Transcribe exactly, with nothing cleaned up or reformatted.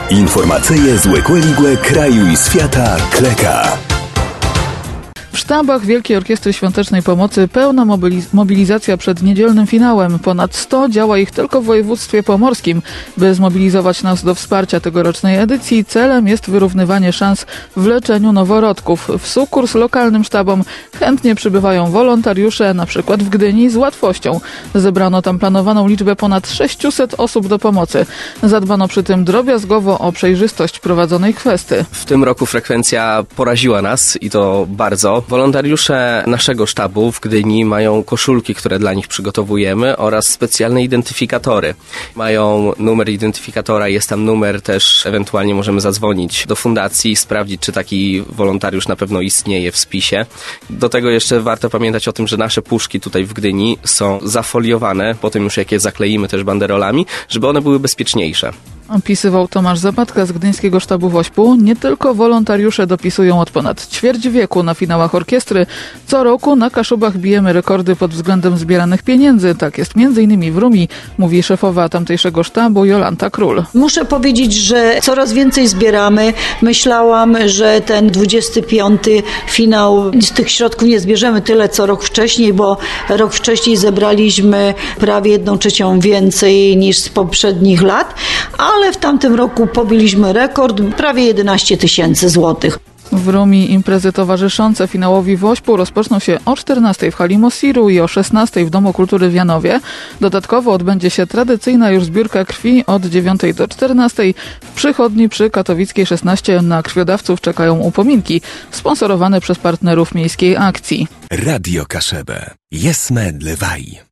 Informacyje z Łekłe kraju i świata Kleka. W sztabach Wielkiej Orkiestry Świątecznej Pomocy pełna mobiliz- mobilizacja przed niedzielnym finałem. Ponad sto działa ich tylko w województwie pomorskim. By zmobilizować nas do wsparcia tegorocznej edycji, celem jest wyrównywanie szans w leczeniu noworodków. W sukurs lokalnym sztabom chętnie przybywają wolontariusze, na przykład w Gdyni, z łatwością. Zebrano tam planowaną liczbę ponad sześciuset osób do pomocy. Zadbano przy tym drobiazgowo o przejrzystość prowadzonej kwesty. W tym roku frekwencja poraziła nas i to bardzo. Wolontariusze naszego sztabu w Gdyni mają koszulki, które dla nich przygotowujemy, oraz specjalne identyfikatory. Mają numer identyfikatora, jest tam numer też, ewentualnie możemy zadzwonić do fundacji i sprawdzić, czy taki wolontariusz na pewno istnieje w spisie. Do tego jeszcze warto pamiętać o tym, że nasze puszki tutaj w Gdyni są zafoliowane, potem już jak je zakleimy też banderolami, żeby one były bezpieczniejsze. Opisywał Tomasz Zapadka z Gdyńskiego Sztabu Wośpu. Nie tylko wolontariusze dopisują od ponad ćwierć wieku na finałach orkiestry. Co roku na Kaszubach bijemy rekordy pod względem zbieranych pieniędzy. Tak jest między innymi w Rumi, mówi szefowa tamtejszego sztabu Jolanta Król. Muszę powiedzieć, że coraz więcej zbieramy. Myślałam, że ten dwudziesty piąty finał, z tych środków nie zbierzemy tyle co rok wcześniej, bo rok wcześniej zebraliśmy prawie jedną trzecią więcej niż z poprzednich lat, ale w tamtym roku pobiliśmy rekord, prawie jedenaście tysięcy złotych. W Rumi imprezy towarzyszące finałowi Wośpu rozpoczną się o czternastej w hali Mosiru i o szesnastej w Domu Kultury w Janowie. Dodatkowo odbędzie się tradycyjna już zbiórka krwi od dziewiątej do czternastej. W przychodni przy Katowickiej szesnaście na krwiodawców czekają upominki, sponsorowane przez partnerów miejskiej akcji. Radio Kaszebę. Jesme dlewaj.